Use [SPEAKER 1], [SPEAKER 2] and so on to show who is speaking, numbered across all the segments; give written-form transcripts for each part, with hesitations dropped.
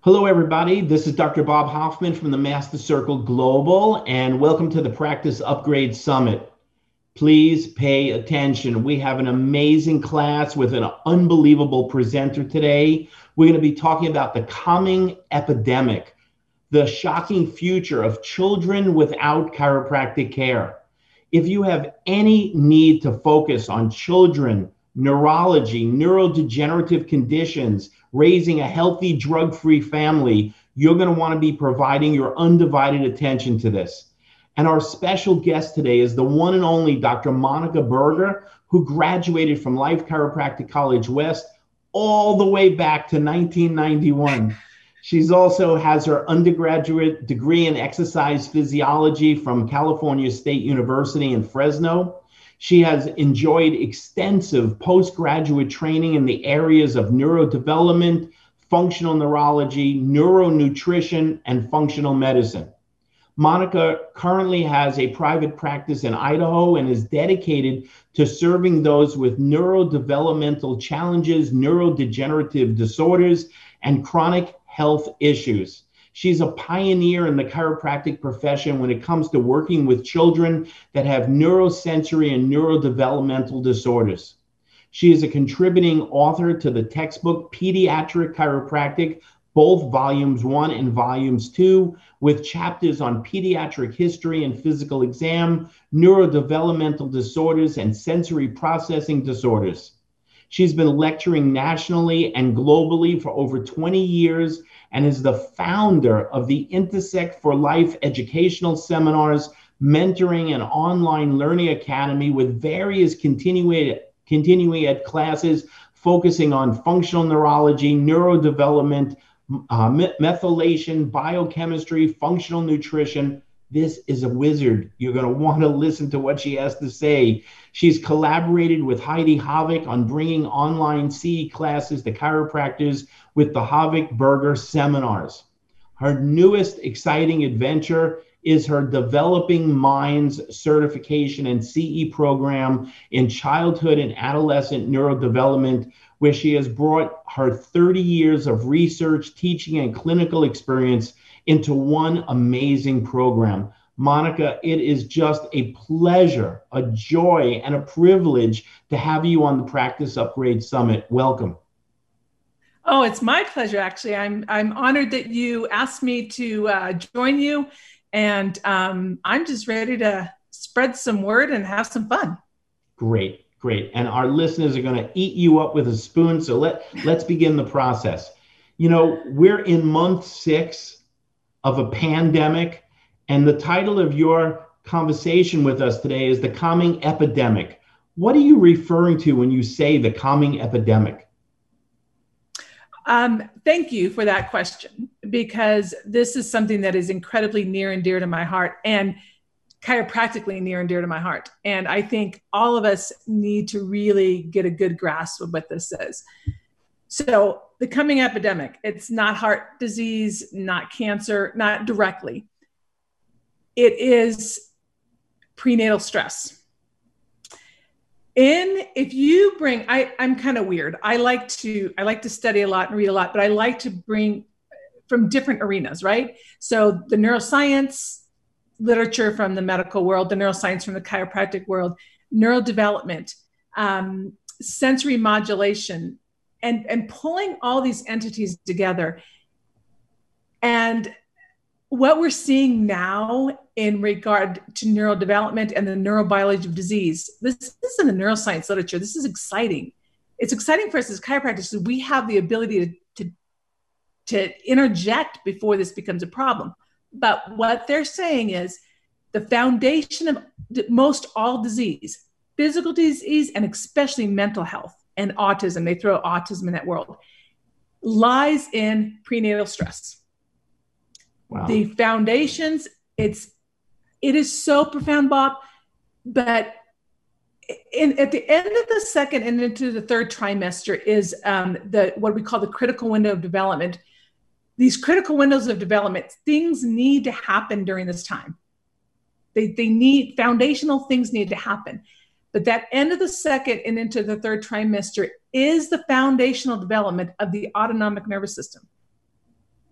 [SPEAKER 1] Hello, everybody. This is Dr. Bob Hoffman from the Master Circle Global, and welcome to the Practice Upgrade Summit. Please pay attention. We have an amazing class with an unbelievable presenter today. We're going to be talking about the coming epidemic, the shocking future of children without chiropractic care. If you have any need to focus on children, neurology, neurodegenerative conditions, raising a healthy drug-free family, you're going to want to be providing your undivided attention to this. And our special guest today is the one and only Dr. Monica Berger, who graduated from Life Chiropractic College West all the way back to 1991. She's also has her undergraduate degree in exercise physiology from California State University in Fresno. She has enjoyed extensive postgraduate training in the areas of neurodevelopment, functional neurology, neuronutrition, and functional medicine. Monica currently has a private practice in Idaho and is dedicated to serving those with neurodevelopmental challenges, neurodegenerative disorders, and chronic health issues. She's a pioneer in the chiropractic profession when it comes to working with children that have neurosensory and neurodevelopmental disorders. She is a contributing author to the textbook Pediatric Chiropractic, both volumes 1 and volumes 2, with chapters on pediatric history and physical exam, neurodevelopmental disorders, and sensory processing disorders. She's been lecturing nationally and globally for over 20 years and is the founder of the Intersect for Life educational seminars, mentoring, and online learning academy with various continuing ed classes focusing on functional neurology, neurodevelopment, methylation, biochemistry, functional nutrition. This is a wizard. You're going to want to listen to what she has to say. She's collaborated with Heidi Havik on bringing online CE classes to chiropractors with the Havik Berger seminars. Her newest exciting adventure is her Developing Minds certification and CE program in childhood and adolescent neurodevelopment, where she has brought her 30 years of research, teaching, and clinical experience into one amazing program. Monica, it is just a pleasure, a joy, and a privilege to have you on the Practice Upgrade Summit. Welcome.
[SPEAKER 2] Oh, it's my pleasure, actually. I'm honored that you asked me to join you, and I'm just ready to spread some word and have some fun.
[SPEAKER 1] Great. And our listeners are going to eat you up with a spoon, so let's begin the process. You know, we're in month 6 of a pandemic, and the title of your conversation with us today is The Coming Epidemic. What are you referring to when you say the coming epidemic?
[SPEAKER 2] Thank you for that question, because this is something that is incredibly near and dear to my heart, and chiropractically near and dear to my heart. And I think all of us need to really get a good grasp of what this is. So the coming epidemic, it's not heart disease, not cancer, not directly. It is prenatal stress. If you bring, I'm kind of weird. I like to study a lot and read a lot, but I like to bring from different arenas, right? So the neuroscience literature from the medical world, the neuroscience from the chiropractic world, neurodevelopment, sensory modulation, and pulling all these entities together. And what we're seeing now in regard to neurodevelopment and the neurobiology of disease, this isn't the neuroscience literature. This is exciting. It's exciting for us as chiropractors. We have the ability to interject before this becomes a problem. But what they're saying is the foundation of most all disease, physical disease, and especially mental health and autism, they throw autism in that world, lies in prenatal stress. Wow. The foundations, it is so profound, Bob, but at the end of the second and into the third trimester is what we call the critical window of development. These critical windows of development, things need to happen during this time. They need, foundational things need to happen. But that end of the second and into the third trimester is the foundational development of the autonomic nervous system.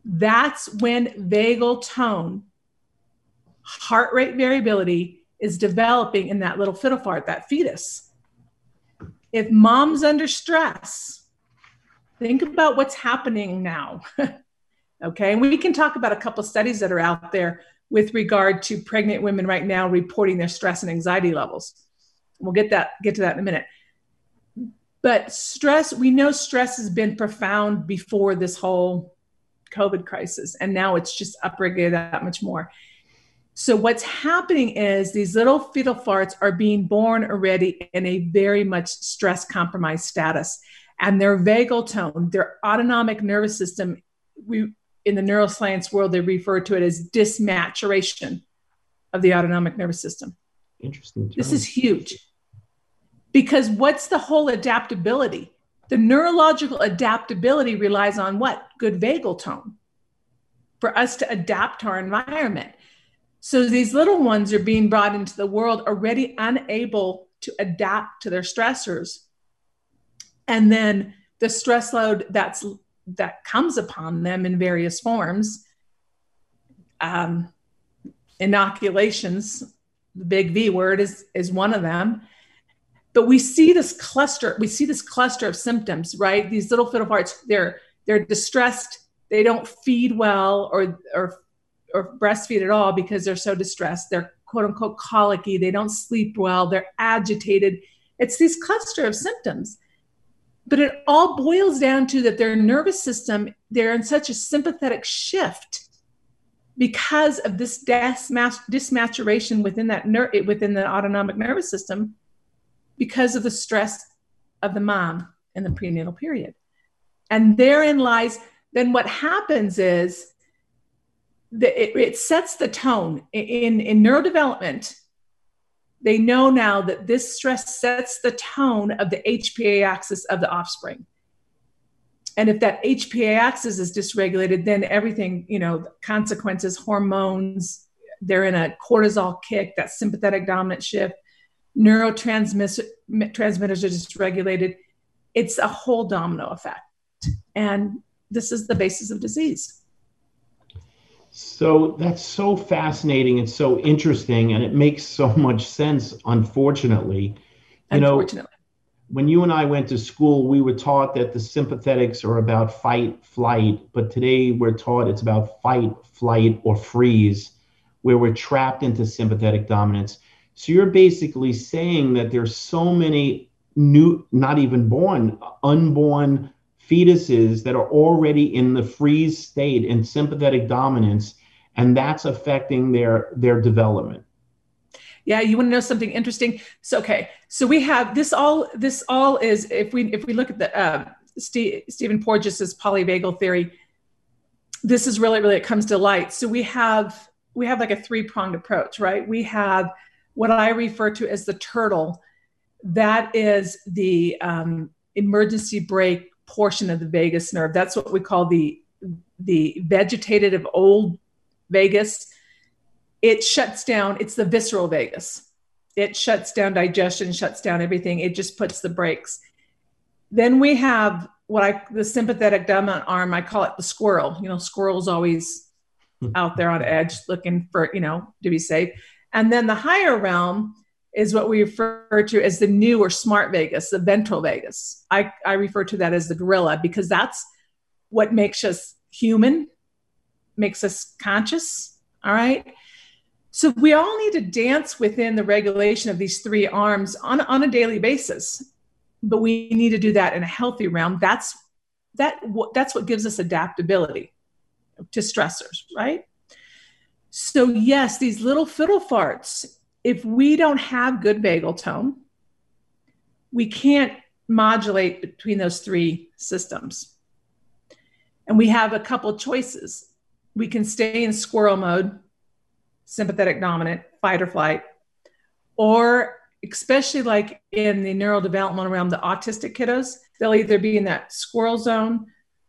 [SPEAKER 2] That's when vagal tone, heart rate variability is developing in that little fiddle fart, that fetus. If mom's under stress, think about what's happening now. Okay, and we can talk about a couple of studies that are out there with regard to pregnant women right now reporting their stress and anxiety levels. We'll get to that in a minute. But stress, we know stress has been profound before this whole COVID crisis, and now it's just upregulated that much more. So what's happening is these little fetal farts are being born already in a very much stress compromised status, and their vagal tone, their autonomic nervous system, in the neuroscience world, they refer to it as dysmaturation of the autonomic nervous system.
[SPEAKER 1] Interesting term.
[SPEAKER 2] This is huge. Because what's the whole adaptability? The neurological adaptability relies on what? Good vagal tone for us to adapt to our environment. So these little ones are being brought into the world already unable to adapt to their stressors. And then the stress load that comes upon them in various forms, inoculations, the big V word is one of them. But we see this cluster of symptoms, right? These little fiddle farts, they're distressed, they don't feed well or breastfeed at all because they're so distressed. They're quote unquote colicky, they don't sleep well, they're agitated. It's this cluster of symptoms. But it all boils down to that their nervous system, they're in such a sympathetic shift because of this dysmaturation within the autonomic nervous system, because of the stress of the mom in the prenatal period. And therein lies, then what happens is that it sets the tone. In neurodevelopment, they know now that this stress sets the tone of the HPA axis of the offspring. And if that HPA axis is dysregulated, then everything, consequences, hormones, they're in a cortisol kick, that sympathetic dominant shift, neurotransmitters are dysregulated. It's a whole domino effect. And this is the basis of disease.
[SPEAKER 1] So that's so fascinating and so interesting, and it makes so much sense, unfortunately. When you and I went to school, we were taught that the sympathetics are about fight, flight, but today we're taught it's about fight, flight, or freeze, where we're trapped into sympathetic dominance. So you're basically saying that there's so many new, not even born, unborn fetuses that are already in the freeze state in sympathetic dominance, and that's affecting their development.
[SPEAKER 2] Yeah, you want to know something interesting? So we have this all is, if we look at the Stephen Porges's polyvagal theory, this is really it comes to light. So we have like a three-pronged approach, right? We have what I refer to as the turtle. That is the emergency brake portion of the vagus nerve. That's what we call the vegetative old vagus. It shuts down. It's the visceral vagus. It shuts down digestion, shuts down everything. It just puts the brakes. Then we have the sympathetic dominant arm. I call it the squirrel. Squirrel's always out there on edge looking for, to be safe. And then the higher realm is what we refer to as the new or smart vagus, the ventral vagus. I refer to that as the gorilla, because that's what makes us human, makes us conscious. All right. So we all need to dance within the regulation of these three arms on a daily basis, but we need to do that in a healthy realm. That's what gives us adaptability to stressors, right? So yes, these little fiddle farts, if we don't have good vagal tone, we can't modulate between those three systems. And we have a couple choices. We can stay in squirrel mode, sympathetic dominant, fight or flight, or especially like in the neurodevelopment around the autistic kiddos, they'll either be in that squirrel zone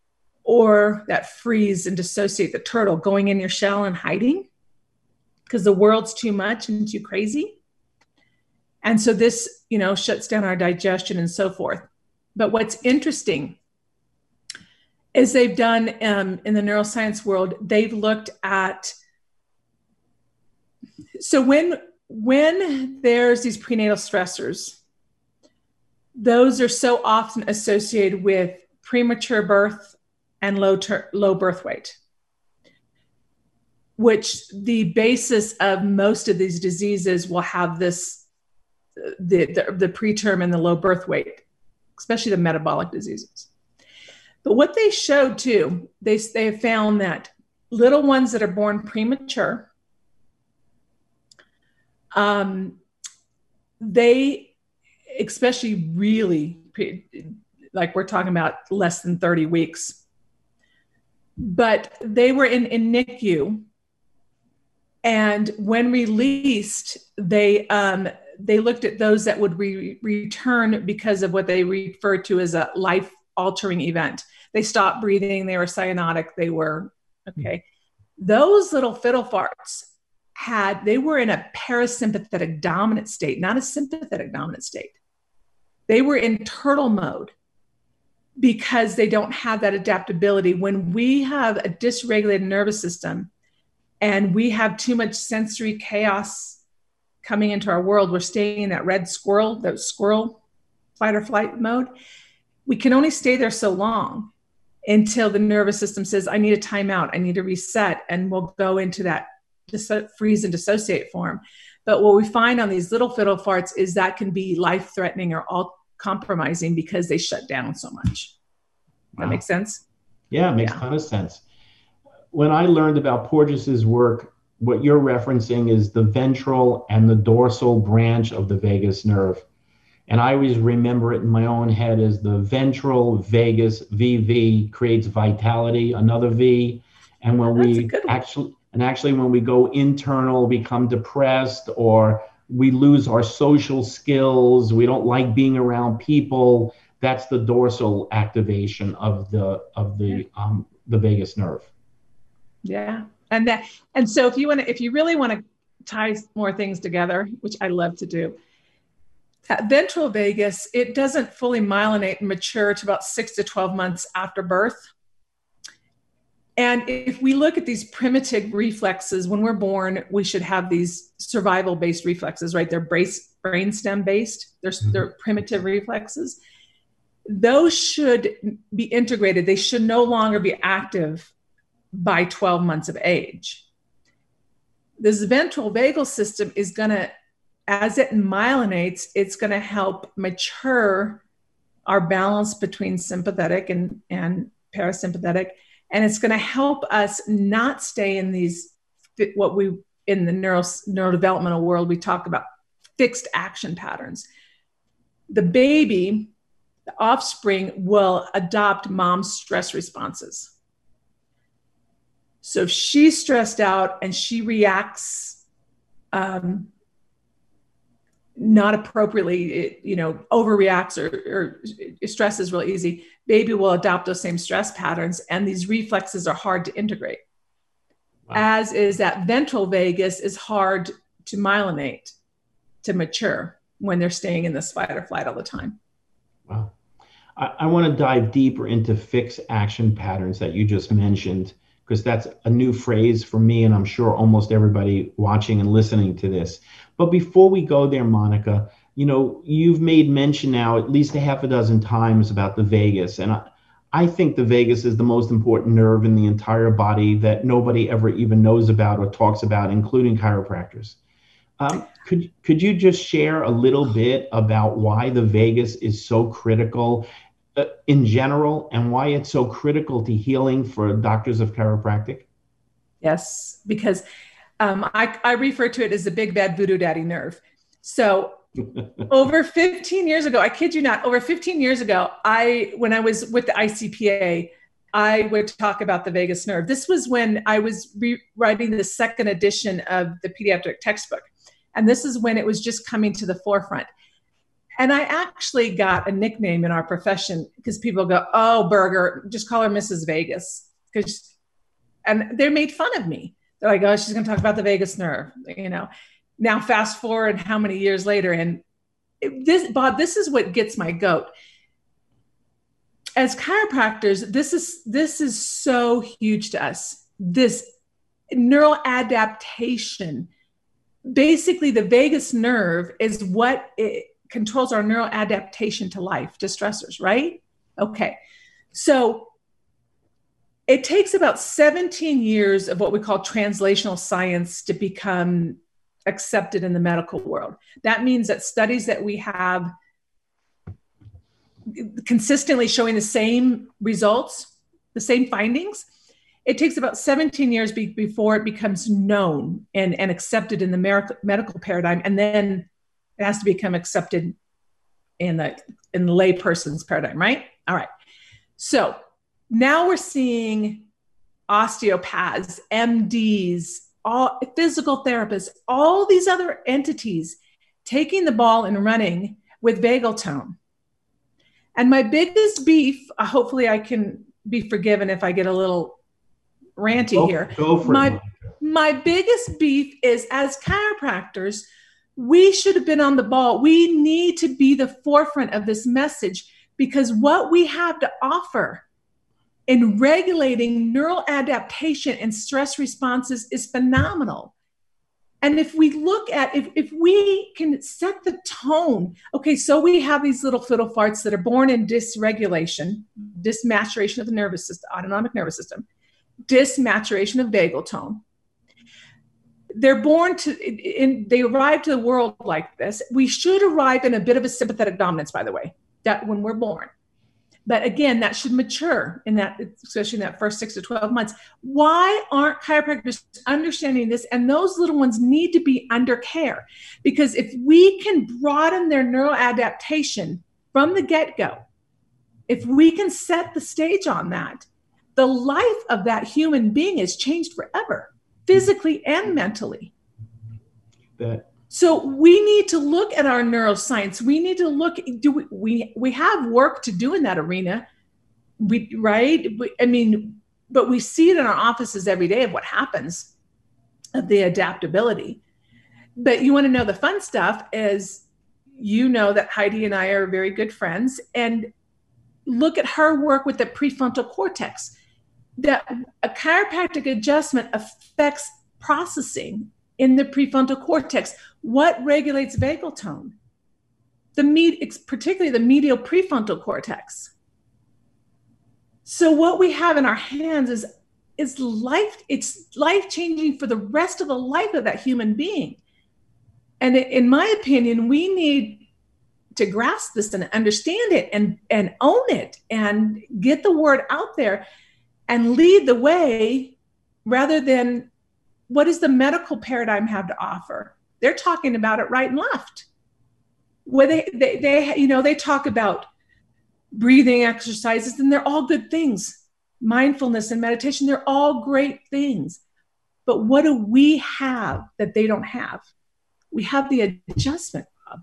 [SPEAKER 2] or that freeze and dissociate, the turtle, going in your shell and hiding because the world's too much and too crazy. And so this, shuts down our digestion and so forth. But what's interesting is they've done in the neuroscience world, they've looked at, so when there's these prenatal stressors, those are so often associated with premature birth and low birth weight, which the basis of most of these diseases will have this, the preterm and the low birth weight, especially the metabolic diseases. But what they showed too, they have found that little ones that are born premature, they, especially really, like we're talking about less than 30 weeks, but they were in NICU, and when released, they looked at those that would return because of what they refer to as a life-altering event. They stopped breathing, they were cyanotic, they were, okay. Those little fiddle farts they were in a parasympathetic dominant state, not a sympathetic dominant state. They were in turtle mode because they don't have that adaptability. When we have a dysregulated nervous system and we have too much sensory chaos coming into our world, we're staying in that squirrel fight or flight mode. We can only stay there so long until the nervous system says, I need a timeout, I need to reset, and we'll go into that freeze and dissociate form. But what we find on these little fiddle farts is that can be life-threatening or all compromising because they shut down so much. That makes sense?
[SPEAKER 1] Yeah, it makes a ton of sense. When I learned about Porges's work, what you're referencing is the ventral and the dorsal branch of the vagus nerve. And I always remember it in my own head as the ventral vagus, VV, creates vitality, another V. And when when we go internal, become depressed, or we lose our social skills, we don't like being around people, that's the dorsal activation of the vagus nerve.
[SPEAKER 2] Yeah. And so if you really want to tie more things together, which I love to do, that ventral vagus, it doesn't fully myelinate and mature to about 6 to 12 months after birth. And if we look at these primitive reflexes, when we're born, we should have these survival-based reflexes, right? They're brainstem-based. They're primitive reflexes. Those should be integrated. They should no longer be active by 12 months of age. This ventral vagal system is going to, as it myelinates, it's going to help mature our balance between sympathetic and parasympathetic. And it's going to help us not stay in these, in the neurodevelopmental world, we talk about fixed action patterns. The baby, the offspring, will adopt mom's stress responses. So if she's stressed out and she reacts not appropriately, overreacts or stresses real easy, baby will adopt those same stress patterns, and these reflexes are hard to integrate. Wow. As is that ventral vagus is hard to myelinate, to mature when they're staying in this fight or flight all the time.
[SPEAKER 1] Wow. I want to dive deeper into fixed action patterns that you just mentioned, because that's a new phrase for me, and I'm sure almost everybody watching and listening to this. But before we go there, Monica, you've made mention now at least a half a dozen times about the vagus. And I think the vagus is the most important nerve in the entire body that nobody ever even knows about or talks about, including chiropractors. Could you just share a little bit about why the vagus is so critical in general, and why it's so critical to healing for doctors of chiropractic?
[SPEAKER 2] Yes, because I refer to it as the big bad voodoo daddy nerve. So over 15 years ago, I kid you not, over 15 years ago, when I was with the ICPA, I would talk about the vagus nerve. This was when I was rewriting the second edition of the pediatric textbook. And this is when it was just coming to the forefront. And I actually got a nickname in our profession because people go, oh, Berger, just call her Mrs. Vegas. And they made fun of me. They're like, oh, she's going to talk about the vagus nerve, Now fast forward how many years later, and Bob, this is what gets my goat. as chiropractors, this is so huge to us. This neural adaptation. Basically, the vagus nerve is what it controls our neural adaptation to life, to stressors, right? Okay. So it takes about 17 years of what we call translational science to become accepted in the medical world. That means that studies that we have consistently showing the same results, the same findings, it takes about 17 years before it becomes known and accepted in the medical paradigm. And then it has to become accepted in the lay person's paradigm, right? All right. So now we're seeing osteopaths, MDs, all physical therapists, all these other entities taking the ball and running with vagal tone. And my biggest beef, hopefully I can be forgiven if I get a little ranty here.
[SPEAKER 1] Go for it.
[SPEAKER 2] My biggest beef is, as chiropractors, we should have been on the ball. We need to be the forefront of this message, because what we have to offer in regulating neural adaptation and stress responses is phenomenal. And if we look at, if we can set the tone, okay, so we have these little fiddle farts that are born in dysregulation, dysmaturation of the nervous system, autonomic nervous system, dysmaturation of vagal tone. They're born to, they arrive to the world like this. We should arrive in a bit of a sympathetic dominance, by the way, that when we're born. But again, that should mature in that, especially in that first 6 to 12 months. Why aren't chiropractors understanding this? And those little ones need to be under care, because if we can broaden their neural adaptation from the get-go, if we can set the stage on that, the life of that human being is changed forever, physically and mentally. So we need to look at our neuroscience. We need to look, we have work to do in that arena, right? But we see it in our offices every day of what happens, of the adaptability. But you want to know the fun stuff is, you know that Heidi and I are very good friends, and look at her work with the prefrontal cortex. That a chiropractic adjustment affects processing in the prefrontal cortex. What regulates vagal tone? Particularly the medial prefrontal cortex. So what we have in our hands is life. It's life-changing for the rest of the life of that human being. And in my opinion, we need to grasp this and understand it and own it and get the word out there and lead the way, rather than what does the medical paradigm have to offer? They're talking about it right and left. Where they talk about breathing exercises, and they're all good things. Mindfulness and meditation, they're all great things. But what do we have that they don't have? We have the adjustment, Bob.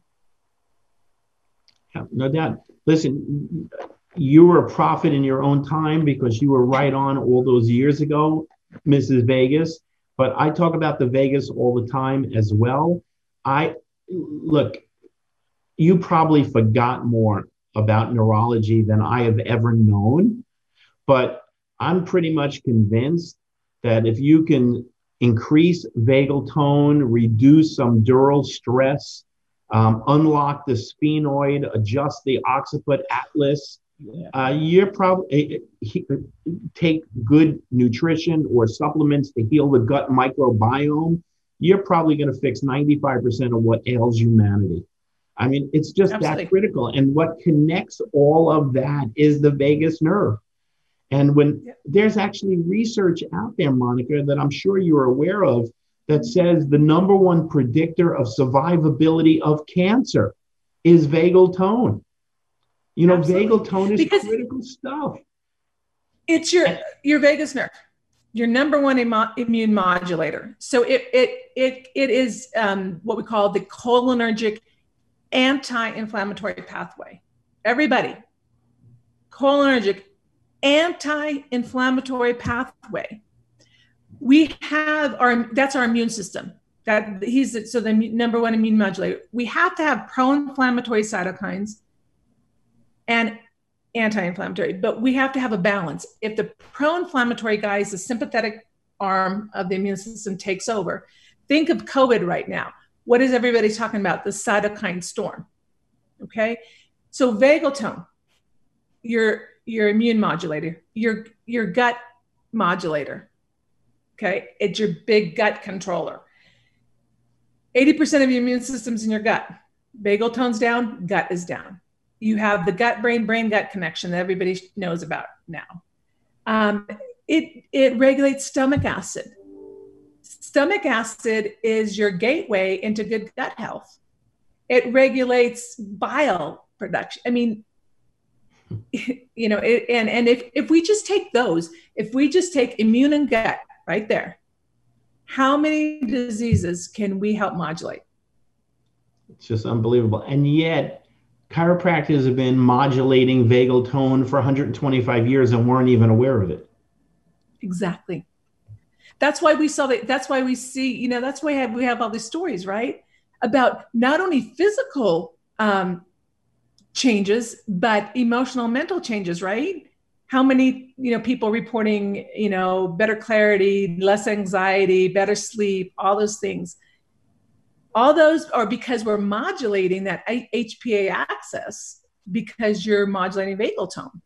[SPEAKER 1] Yeah, no doubt. Listen, you were a prophet in your own time, because you were right on all those years ago, Mrs. Vegas. But I talk about the Vegas all the time as well. Look, you probably forgot more about neurology than I have ever known, but I'm pretty much convinced that if you can increase vagal tone, reduce some dural stress, unlock the sphenoid, adjust the occiput atlas, you're probably take good nutrition or supplements to heal the gut microbiome, you're probably going to fix 95% of what ails humanity. I mean, it's just Absolutely. That critical. And what connects all of that is the vagus nerve. And when there's actually research out there, Monica, that I'm sure you're aware of, that says the number one predictor of survivability of cancer is vagal tone. You know, Absolutely. Vagal tone is critical stuff.
[SPEAKER 2] It's your vagus nerve, your number one immune modulator. So it is what we call the cholinergic anti-inflammatory pathway. Everybody, cholinergic anti-inflammatory pathway. We have that's our immune system. So the number one immune modulator. We have to have pro-inflammatory cytokines and anti-inflammatory, but we have to have a balance. If the pro-inflammatory guys, the sympathetic arm of the immune system takes over, think of COVID right now. What is everybody talking about? The cytokine storm. Okay. So vagal tone, your immune modulator, your gut modulator. Okay. It's your big gut controller. 80% of your immune system's in your gut. Vagal tone's down, gut is down. You have the gut brain gut connection that everybody knows about now. It regulates stomach acid. Stomach acid is your gateway into good gut health. It regulates bile production. I mean, you know, and if we just take those, if we just take immune and gut right there, how many diseases can we help modulate?
[SPEAKER 1] It's just unbelievable. And yet, chiropractors have been modulating vagal tone for 125 years and weren't even aware of it.
[SPEAKER 2] Exactly. That's why we saw that. That's why we see, you know, that's why we have all these stories, right? About not only physical changes, but emotional, mental changes, right? How many, you know, people reporting, you know, better clarity, less anxiety, better sleep, all those things. All those are because we're modulating that HPA axis because you're modulating vagal tone.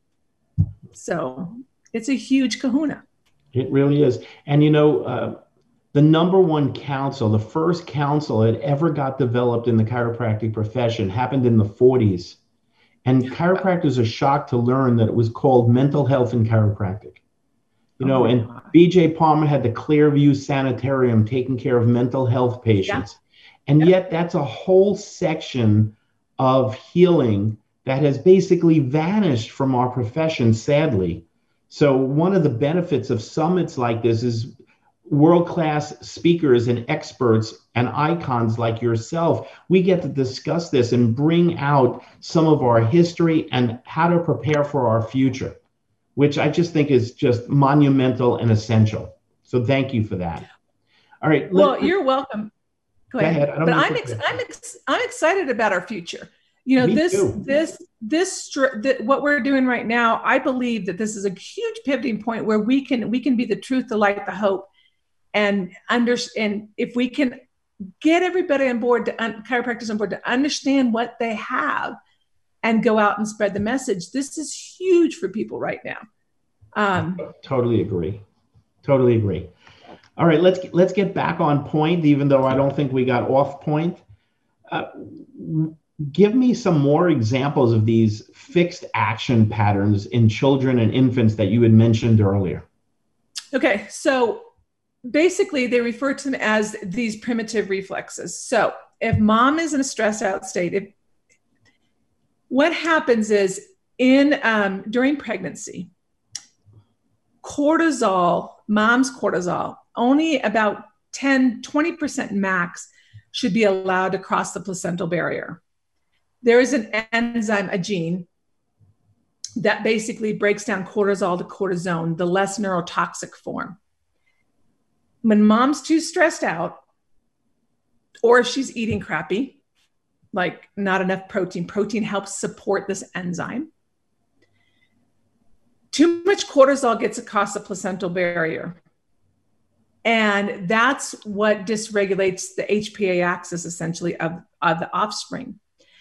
[SPEAKER 2] So it's a huge kahuna.
[SPEAKER 1] It really is. And, you know, the number one council, the first council that ever got developed in the chiropractic profession happened in the 40s. And chiropractors are shocked to learn that it was called mental health in chiropractic. You know, and B.J. Palmer had the Clearview Sanitarium taking care of mental health patients. Yeah. And yet that's a whole section of healing that has basically vanished from our profession, sadly. So one of the benefits of summits like this is world-class speakers and experts and icons like yourself. We get to discuss this and bring out some of our history and how to prepare for our future, which I just think is just monumental and essential. So thank you for that. All right.
[SPEAKER 2] Well, you're welcome. Go ahead.
[SPEAKER 1] But
[SPEAKER 2] I'm excited about our future. You know, what we're doing right now, I believe that this is a huge pivoting point where we can be the truth, the light, the hope, and if we can get everybody on board, chiropractors on board, to understand what they have and go out and spread the message. This is huge for people right now.
[SPEAKER 1] Totally agree. All right, let's get back on point, even though I don't think we got off point. Give me some more examples of these fixed action patterns in children and infants that you had mentioned earlier.
[SPEAKER 2] Okay, so basically they refer to them as these primitive reflexes. So if mom is in a stressed out state, what happens is during pregnancy, mom's cortisol, only about 20% max should be allowed to cross the placental barrier. There is an enzyme, a gene, that basically breaks down cortisol to cortisone, the less neurotoxic form. When mom's too stressed out, or if she's eating crappy, like not enough protein helps support this enzyme. Too much cortisol gets across the placental barrier. And that's what dysregulates the HPA axis, essentially, of the offspring.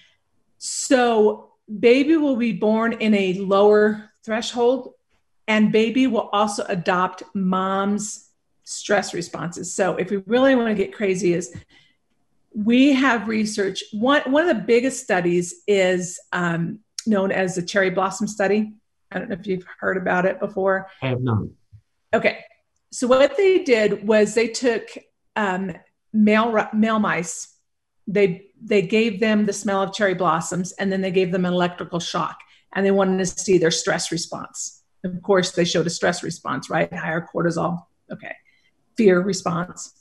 [SPEAKER 2] So baby will be born in a lower threshold, and baby will also adopt mom's stress responses. So if we really want to get crazy, is we have research. One of the biggest studies is known as the cherry blossom study. I don't know if you've heard about it before.
[SPEAKER 1] I have not.
[SPEAKER 2] Okay. So what they did was they took male mice. They gave them the smell of cherry blossoms, and then they gave them an electrical shock, and they wanted to see their stress response. Of course, they showed a stress response, right? Higher cortisol. Okay. Fear response.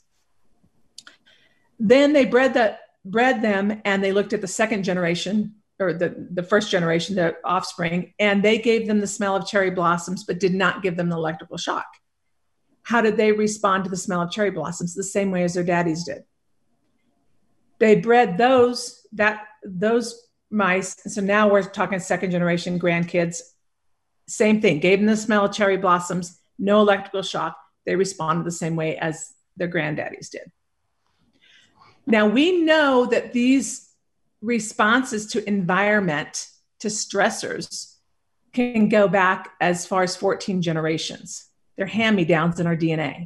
[SPEAKER 2] Then they bred them, and they looked at the second generation, or the first generation, the offspring, and they gave them the smell of cherry blossoms, but did not give them the electrical shock. How did they respond to the smell of cherry blossoms? The same way as their daddies did. They bred those mice. So now we're talking second generation grandkids. Same thing, gave them the smell of cherry blossoms, no electrical shock. They responded the same way as their granddaddies did. Now we know that these responses to environment, to stressors, can go back as far as 14 generations. They're hand-me-downs in our DNA.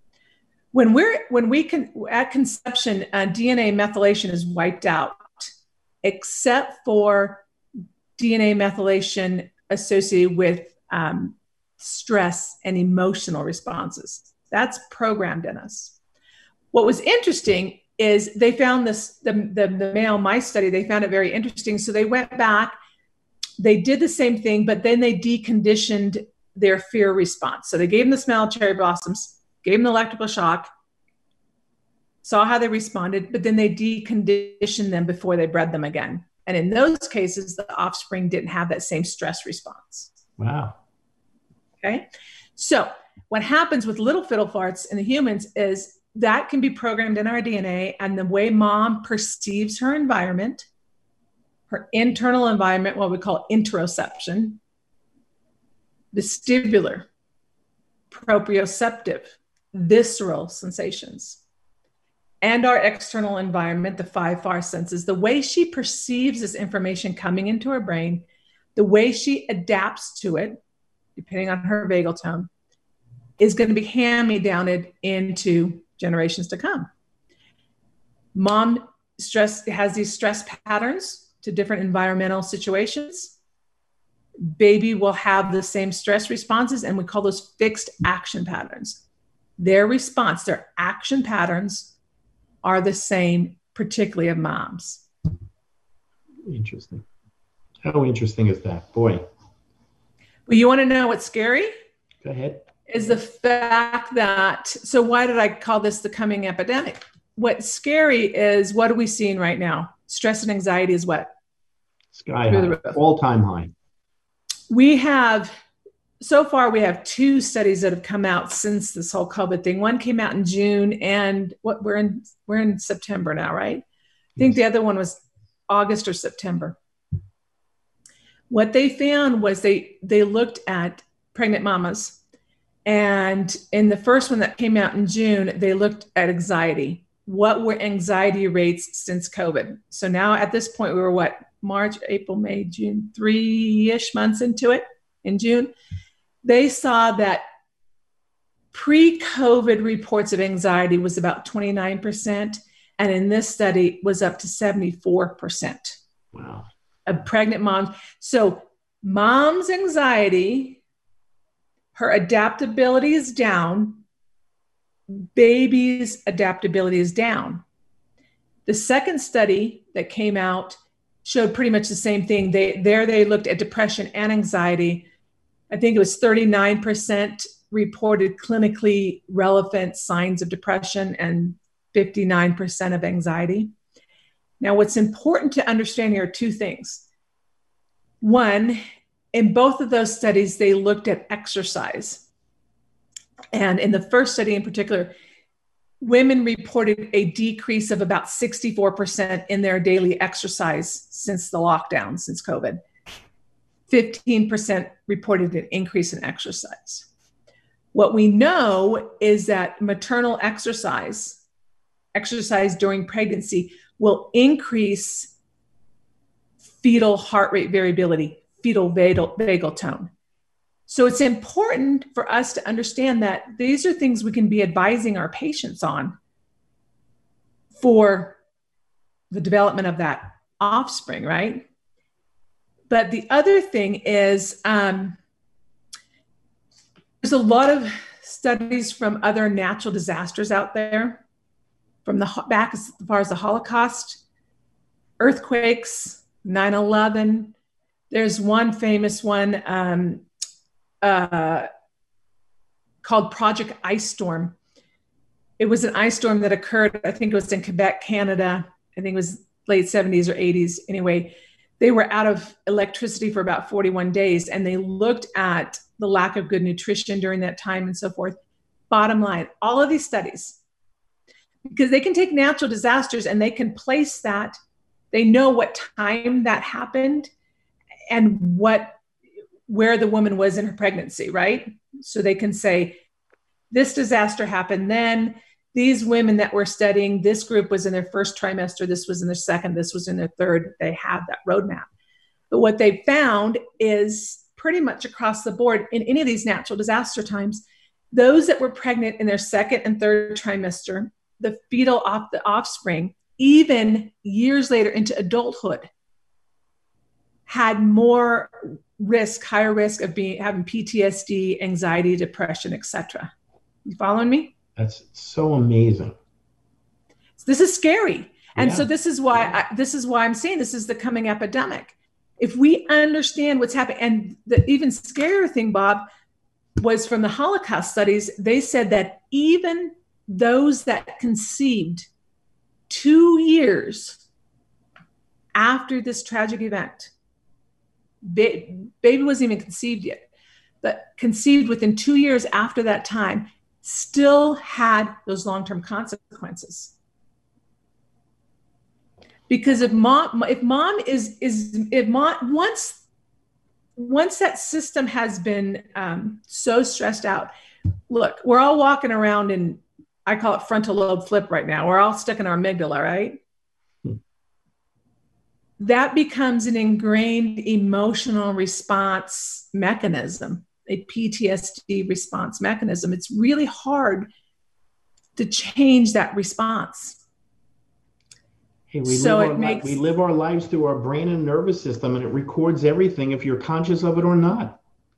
[SPEAKER 2] At conception, DNA methylation is wiped out, except for DNA methylation associated with stress and emotional responses. That's programmed in us. What was interesting is they found this, the male mice study, they found it very interesting. So they went back, they did the same thing, but then they deconditioned their fear response. So they gave them the smell of cherry blossoms, gave them the electrical shock, saw how they responded, but then they deconditioned them before they bred them again. And in those cases, the offspring didn't have that same stress response.
[SPEAKER 1] Wow.
[SPEAKER 2] Okay. So what happens with little fiddle farts in the humans is that can be programmed in our DNA, and the way mom perceives her environment, her internal environment, what we call interoception, vestibular, proprioceptive, visceral sensations, and our external environment, the 5 FAR senses, the way she perceives this information coming into her brain, the way she adapts to it, depending on her vagal tone, is going to be hand-me-downed into generations to come. Mom has these stress patterns to different environmental situations. Baby will have the same stress responses, and we call those fixed action patterns. Their response, their action patterns are the same, particularly of moms.
[SPEAKER 1] Interesting. How interesting is that? Boy.
[SPEAKER 2] Well, you want to know what's scary?
[SPEAKER 1] Go ahead.
[SPEAKER 2] Is the fact that, so why did I call this the coming epidemic? What's scary is, what are we seeing right now? Stress and anxiety is what?
[SPEAKER 1] Sky high, all-time high. So far we have 2 studies that have come out since this whole COVID thing. One came out in June, and we're in September now, right? I think the other one was August or September. What they found was they looked at pregnant mamas, and in the first one that came out in June, they looked at anxiety. What were anxiety rates since COVID? So now at this point, we were what? March, April, May, June, 3-ish months into it in June. They saw that pre-COVID reports of anxiety was about 29%. And in this study was up to 74%. Wow.
[SPEAKER 2] Of pregnant moms. So mom's anxiety, her adaptability is down. Baby's adaptability is down. The second study that came out showed pretty much the same thing. They looked at depression and anxiety. I think it was 39% reported clinically relevant signs of depression and 59% of anxiety. Now, what's important to understand here are 2 things. One, in both of those studies, they looked at exercise. And in the first study in particular, women reported a decrease of about 64% in their daily exercise since the lockdown, since COVID. 15% reported an increase in exercise. What we know is that maternal exercise during pregnancy, will increase fetal heart rate variability, fetal vagal tone. So it's important for us to understand that these are things we can be advising our patients on for the development of that offspring, right? But the other thing is there's a lot of studies from other natural disasters out there, from back as far as the Holocaust, earthquakes, 9/11. There's one famous one called Project Ice Storm. It was an ice storm that occurred, I think it was in Quebec, Canada. I think it was late 70s or 80s. Anyway, they were out of electricity for about 41 days, and they looked at the lack of good nutrition during that time and so forth. Bottom line, all of these studies, because they can take natural disasters and they can place that, they know what time that happened and what where the woman was in her pregnancy, right? So they can say, this disaster happened then. These women that we're studying, this group was in their first trimester, this was in their second, this was in their third. They have that roadmap. But what they found is pretty much across the board in any of these natural disaster times, those that were pregnant in their second and third trimester, the offspring, even years later into adulthood, had more risk, higher risk of having PTSD, anxiety, depression, etc. You following me?
[SPEAKER 1] That's so amazing.
[SPEAKER 2] So this is scary. And so this is why I'm saying this is the coming epidemic. If we understand what's happening, and the even scarier thing, Bob, was from the Holocaust studies, they said that even those that conceived 2 years after this tragic event, baby wasn't even conceived yet, but conceived within 2 years after that time, still had those long-term consequences. Because once that system has been so stressed out, look, we're all walking around in, I call it frontal lobe flip right now. We're all stuck in our amygdala, right? That becomes an ingrained emotional response mechanism, a PTSD response mechanism. It's really hard to change that response.
[SPEAKER 1] Hey, we live our lives through our brain and nervous system, and it records everything if you're conscious of it or not.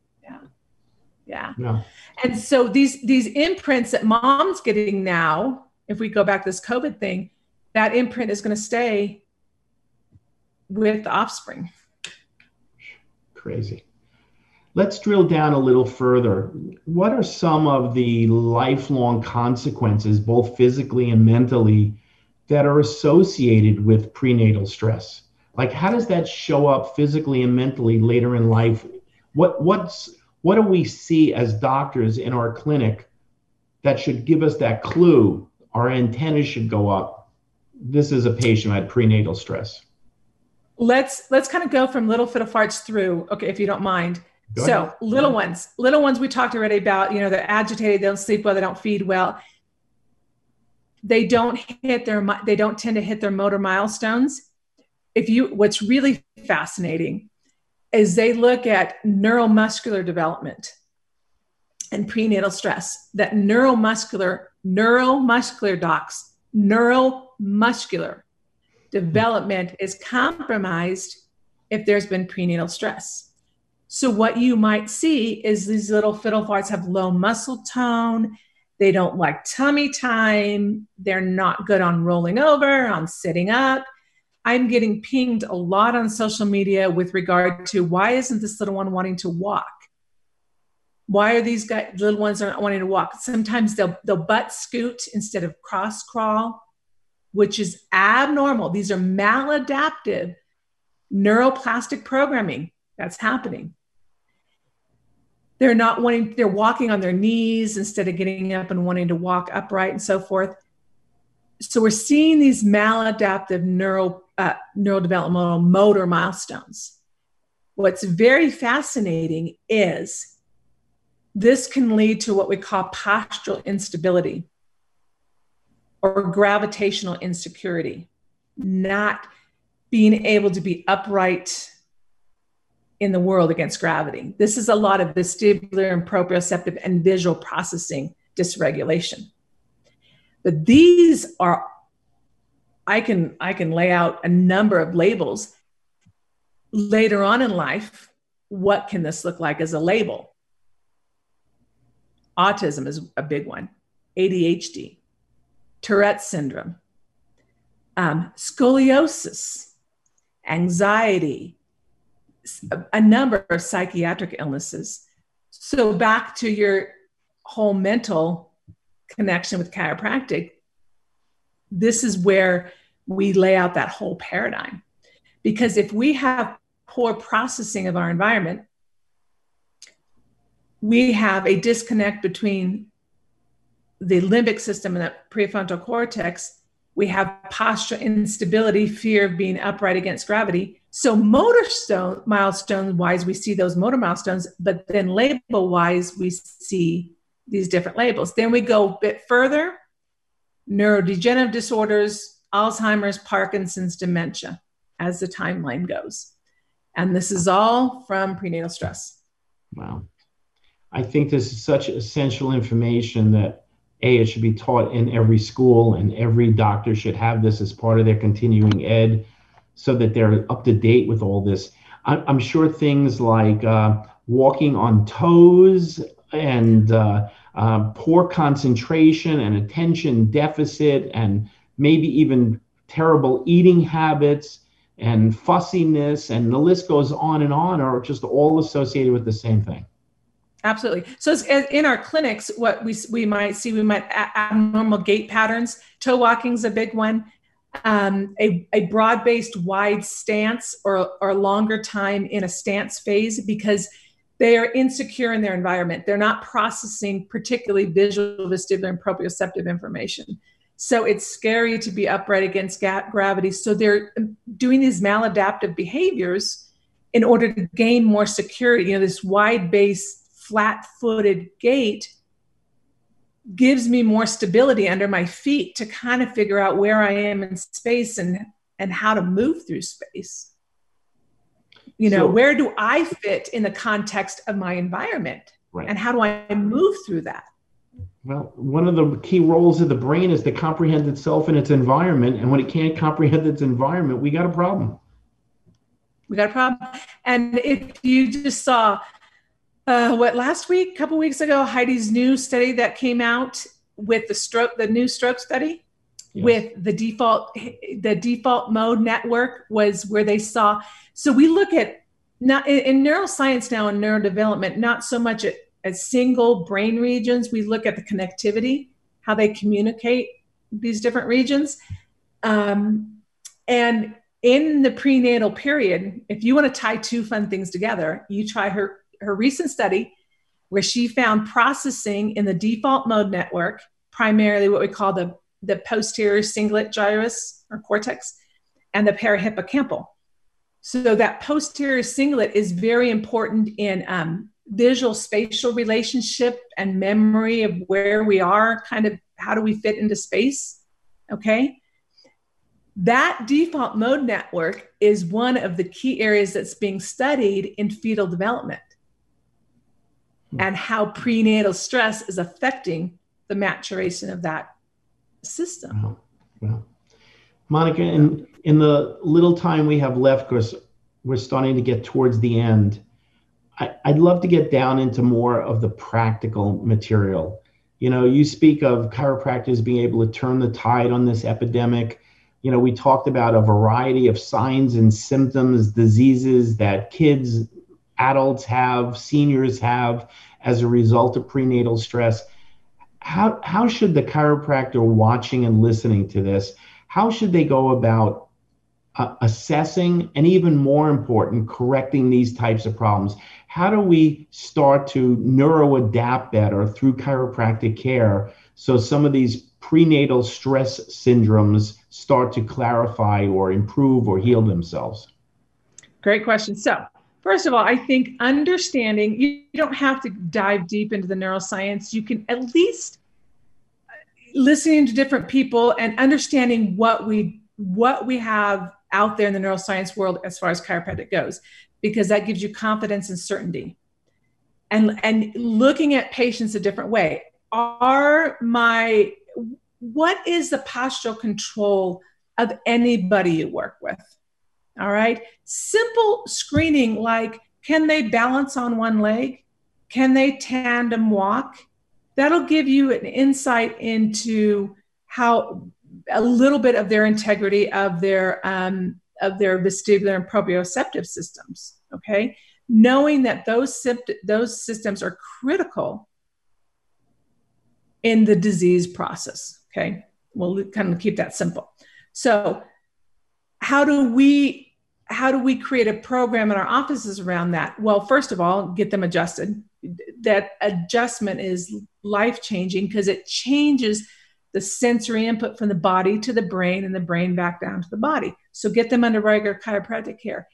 [SPEAKER 2] Yeah. And so these imprints that mom's getting now, if we go back to this COVID thing, that imprint is going to stay with the offspring.
[SPEAKER 1] Crazy. Let's drill down a little further. What are some of the lifelong consequences, both physically and mentally, that are associated with prenatal stress? Like, how does that show up physically and mentally later in life? What do we see as doctors in our clinic that should give us that clue? Our antennas should go up. This is a patient who had prenatal stress.
[SPEAKER 2] Let's kind of go from little fiddle farts through, okay, if you don't mind.
[SPEAKER 1] So
[SPEAKER 2] little ones we talked already about, they're agitated, they don't sleep well, they don't feed well. They don't tend to hit their motor milestones. What's really fascinating is they look at neuromuscular development and prenatal stress. That neuromuscular development is compromised if there's been prenatal stress. So what you might see is these little fiddle farts have low muscle tone. They don't like tummy time. They're not good on rolling over, on sitting up. I'm getting pinged a lot on social media with regard to, why isn't this little one wanting to walk? Why are these little ones not wanting to walk? Sometimes they'll butt scoot instead of cross crawl, which is abnormal. These are maladaptive neuroplastic programming that's happening. They're walking on their knees instead of getting up and wanting to walk upright and so forth. So we're seeing these maladaptive neurodevelopmental motor milestones. What's very fascinating is this can lead to what we call postural instability or gravitational insecurity, not being able to be upright in the world against gravity. This is a lot of vestibular and proprioceptive and visual processing dysregulation. But these are, I can lay out a number of labels. Later on in life, what can this look like as a label? Autism is a big one. ADHD, Tourette's syndrome, scoliosis, anxiety, a number of psychiatric illnesses. So back to your whole mental connection with chiropractic, this is where we lay out that whole paradigm. Because if we have poor processing of our environment, we have a disconnect between the limbic system and the prefrontal cortex. We have postural instability, fear of being upright against gravity. So milestone wise, we see those motor milestones, but then label wise, we see these different labels. Then we go a bit further, neurodegenerative disorders, Alzheimer's, Parkinson's, dementia, as the timeline goes. And this is all from prenatal stress.
[SPEAKER 1] Wow. I think this is such essential information that it should be taught in every school, and every doctor should have this as part of their continuing ed, so that they're up to date with all this. I'm sure things like walking on toes and poor concentration and attention deficit, and maybe even terrible eating habits and fussiness, and the list goes on, are just all associated with the same thing.
[SPEAKER 2] Absolutely. So in our clinics, what we might see, abnormal gait patterns. Toe walking is a big one. A broad-based wide stance or longer time in a stance phase, because they are insecure in their environment. They're not processing particularly visual, vestibular, and proprioceptive information. So it's scary to be upright against gravity. So they're doing these maladaptive behaviors in order to gain more security. This wide-based, flat-footed gait gives me more stability under my feet to kind of figure out where I am in space and how to move through space. Where do I fit in the context of my environment? Right. And how do I move through that?
[SPEAKER 1] Well, one of the key roles of the brain is to comprehend itself and its environment. And when it can't comprehend its environment, we got a problem.
[SPEAKER 2] And if you just saw last week, a couple weeks ago, Heidi's new study that came out with the new stroke study. Yes. With the default mode network was where they saw. So we look at not in neuroscience now and neurodevelopment, not so much at single brain regions. We look at the connectivity, how they communicate these different regions. And in the prenatal period, if you want to tie two fun things together, you try her recent study where she found processing in the default mode network, primarily what we call the posterior cingulate gyrus or cortex, and the parahippocampal. So that posterior cingulate is very important in visual spatial relationship and memory of where we are, kind of how do we fit into space, okay? That default mode network is one of the key areas that's being studied in fetal development and how prenatal stress is affecting the maturation of that system.
[SPEAKER 1] Wow. Monica, in the little time we have left, because we're starting to get towards the end, I'd love to get down into more of the practical material. You speak of chiropractors being able to turn the tide on this epidemic. We talked about a variety of signs and symptoms, diseases that kids, adults have, seniors have as a result of prenatal stress. How should the chiropractor watching and listening to this, how should they go about assessing and, even more important, correcting these types of problems? How do we start to neuroadapt better through chiropractic care so some of these prenatal stress syndromes start to clarify or improve or heal themselves?
[SPEAKER 2] Great question. So first of all, I think understanding, you don't have to dive deep into the neuroscience. You can at least listening to different people and understanding what we have out there in the neuroscience world as far as chiropractic goes, because that gives you confidence and certainty. And looking at patients a different way. What is the postural control of anybody you work with? All right. Simple screening, like, can they balance on one leg? Can they tandem walk? That'll give you an insight into how a little bit of their integrity of their vestibular and proprioceptive systems. Okay. Knowing that those systems are critical in the disease process. Okay. We'll kind of keep that simple. So how do we create a program in our offices around that? Well, first of all, get them adjusted. That adjustment is life-changing because it changes the sensory input from the body to the brain and the brain back down to the body. So get them under regular chiropractic care.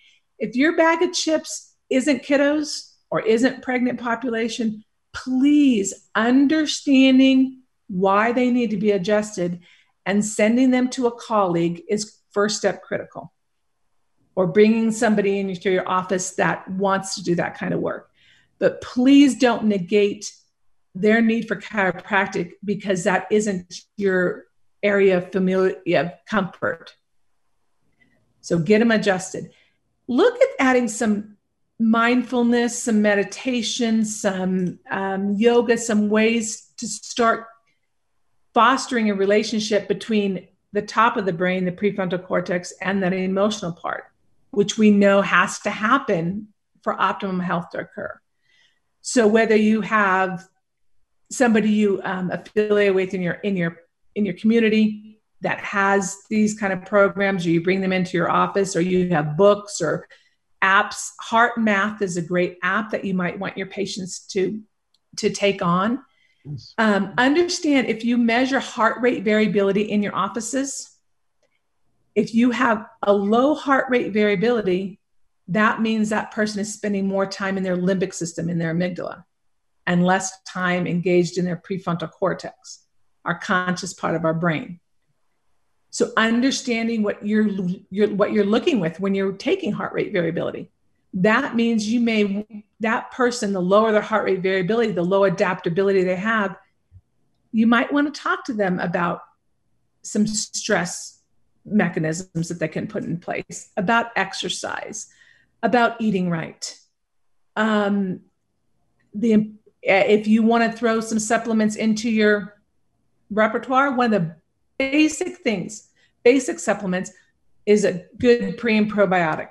[SPEAKER 2] If your bag of chips isn't kiddos or isn't pregnant population, please, understanding why they need to be adjusted and sending them to a colleague is first step critical. Or bringing somebody into your office that wants to do that kind of work. But please don't negate their need for chiropractic because that isn't your area of comfort. So get them adjusted. Look at adding some mindfulness, some meditation, some yoga, some ways to start fostering a relationship between the top of the brain, the prefrontal cortex, and that emotional part, which we know has to happen for optimum health to occur. So whether you have somebody you affiliate with in your community that has these kind of programs, or you bring them into your office, or you have books or apps, HeartMath is a great app that you might want your patients to take on. Yes. Understand, if you measure heart rate variability in your offices, if you have a low heart rate variability, that means that person is spending more time in their limbic system, in their amygdala, and less time engaged in their prefrontal cortex, our conscious part of our brain. So understanding what you're looking with when you're taking heart rate variability, that means that person, the lower their heart rate variability, the low adaptability they have, you might want to talk to them about some stress mechanisms that they can put in place, about exercise, about eating right. If you want to throw some supplements into your repertoire, one of the basic supplements is a good pre and probiotic.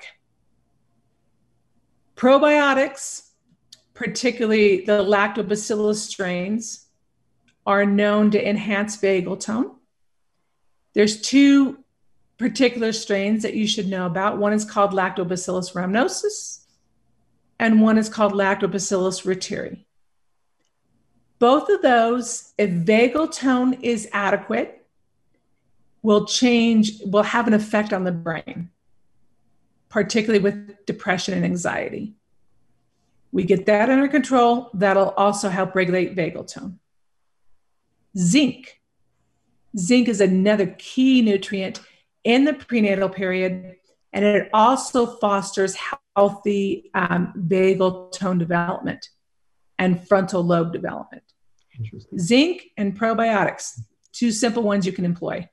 [SPEAKER 2] Probiotics, particularly the lactobacillus strains, are known to enhance vagal tone. There's two particular strains that you should know about. One is called Lactobacillus rhamnosus, and one is called Lactobacillus reuteri. Both of those, if vagal tone is adequate, will have an effect on the brain, particularly with depression and anxiety. We get that under control, that'll also help regulate vagal tone. Zinc is another key nutrient in the prenatal period, and it also fosters healthy vagal tone development and frontal lobe development. Interesting. Zinc and probiotics, two simple ones you can employ.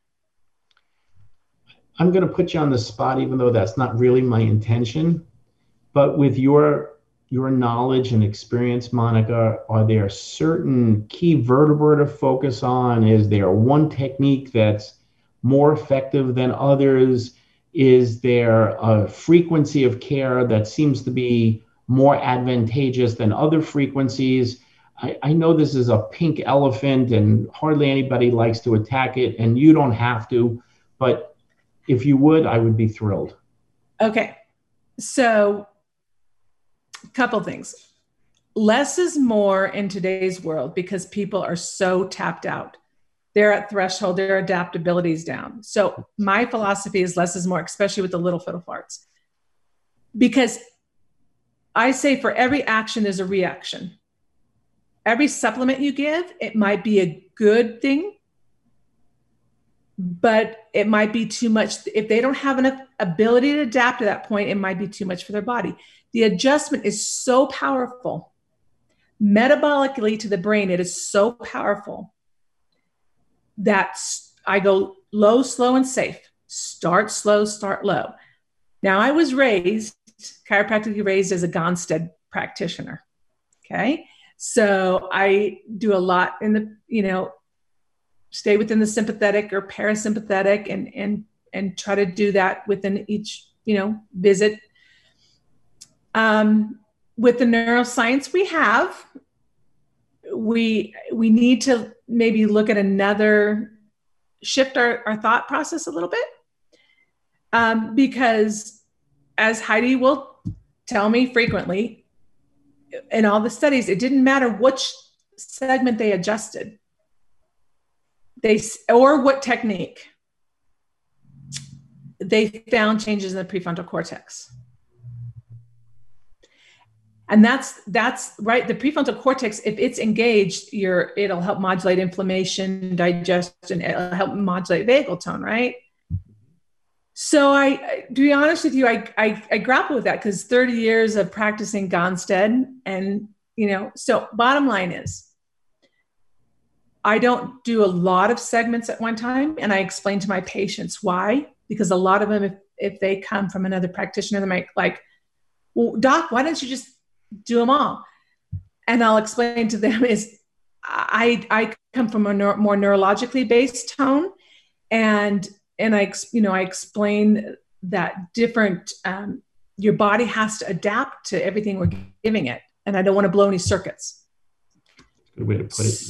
[SPEAKER 1] I'm going to put you on the spot, even though that's not really my intention. But with your knowledge and experience, Monica, are there certain key vertebrae to focus on? Is there one technique that's more effective than others? Is there a frequency of care that seems to be more advantageous than other frequencies? I know this is a pink elephant and hardly anybody likes to attack it, and you don't have to, but if you would, I would be thrilled.
[SPEAKER 2] Okay. So a couple things. Less is more in today's world because people are so tapped out. They're at threshold, their adaptability is down. So my philosophy is less is more, especially with the little fiddle farts. Because I say for every action, there's a reaction. Every supplement you give, it might be a good thing, but it might be too much. If they don't have enough ability to adapt to that point, it might be too much for their body. The adjustment is so powerful. Metabolically to the brain, it is so powerful that I go low, slow, and safe. Start slow, start low. Now, I was chiropractically raised as a Gonstead practitioner. Okay. So I do a lot in the, stay within the sympathetic or parasympathetic and try to do that within each, visit. With the neuroscience we need to maybe look at shift our thought process a little bit. Because as Heidi will tell me frequently, in all the studies, it didn't matter which segment they adjusted, or what technique. They found changes in the prefrontal cortex. And that's right. The prefrontal cortex, if it's engaged, it'll help modulate inflammation, digestion, it'll help modulate vagal tone, right? So to be honest with you, I grapple with that because 30 years of practicing Gonstead, and so bottom line is, I don't do a lot of segments at one time, and I explain to my patients why, because a lot of them, if they come from another practitioner, they might like, well, doc, why don't you just do them all? And I'll explain to them is I come from a more neurologically based tone, and I explain that different your body has to adapt to everything we're giving it, and I don't want to blow any circuits.
[SPEAKER 1] Good way to put it.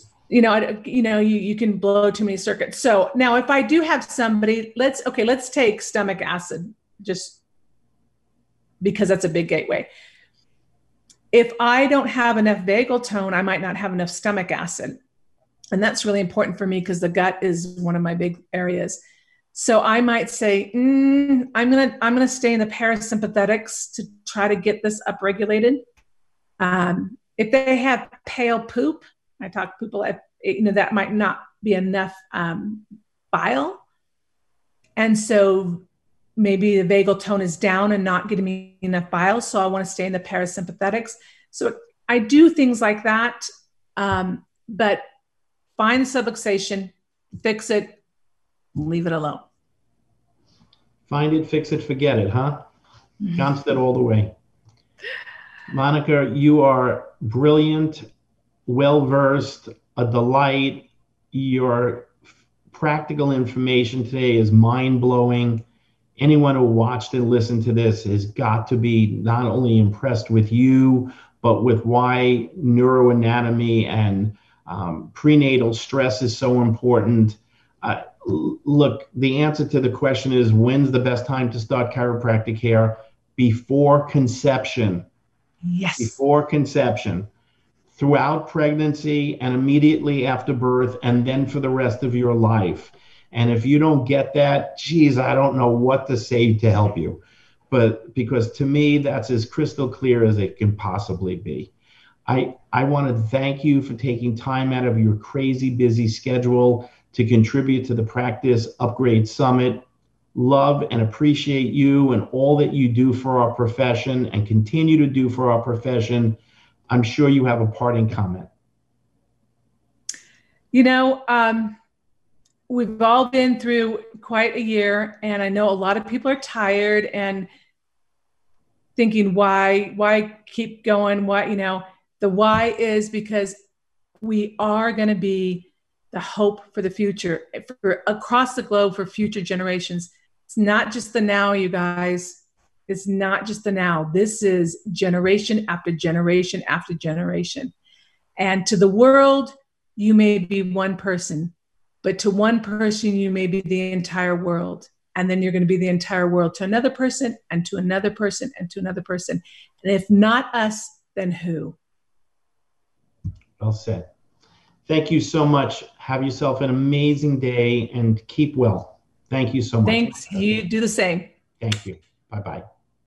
[SPEAKER 2] You can blow too many circuits. So now, if I do have somebody, let's take stomach acid, just because that's a big gateway. If I don't have enough vagal tone, I might not have enough stomach acid. And that's really important for me because the gut is one of my big areas. So I might say, I'm gonna stay in the parasympathetics to try to get this upregulated. If they have pale poop, I talk to people, that might not be enough bile. And so maybe the vagal tone is down and not getting me enough bile. So I want to stay in the parasympathetics. So I do things like that. But find the subluxation, fix it, leave it alone.
[SPEAKER 1] Find it, fix it, forget it, huh? Gonstead all the way. Monica, you are brilliant, well-versed, a delight. Your practical information today is mind-blowing. Anyone who watched and listened to this has got to be not only impressed with you, but with why neuroanatomy and prenatal stress is so important. Look, the answer to the question is, when's the best time to start chiropractic care? Before conception.
[SPEAKER 2] Yes.
[SPEAKER 1] Before conception, throughout pregnancy and immediately after birth, and then for the rest of your life. And if you don't get that, geez, I don't know what to say to help you. But because to me, that's as crystal clear as it can possibly be. I want to thank you for taking time out of your crazy busy schedule to contribute to the Practice Upgrade Summit. Love and appreciate you and all that you do for our profession and continue to do for our profession. I'm sure you have a parting comment.
[SPEAKER 2] We've all been through quite a year, and I know a lot of people are tired and thinking, why keep going? The why is because we are going to be the hope for the future, for across the globe, for future generations. It's not just the now, you guys. It's not just the now. This is generation after generation after generation. And to the world, you may be one person, but to one person, you may be the entire world. And then you're going to be the entire world to another person and to another person and to another person. And if not us, then who?
[SPEAKER 1] Well said. Thank you so much. Have yourself an amazing day and keep well. Thank you so much.
[SPEAKER 2] Thanks. You do the same.
[SPEAKER 1] Thank you. Bye-bye.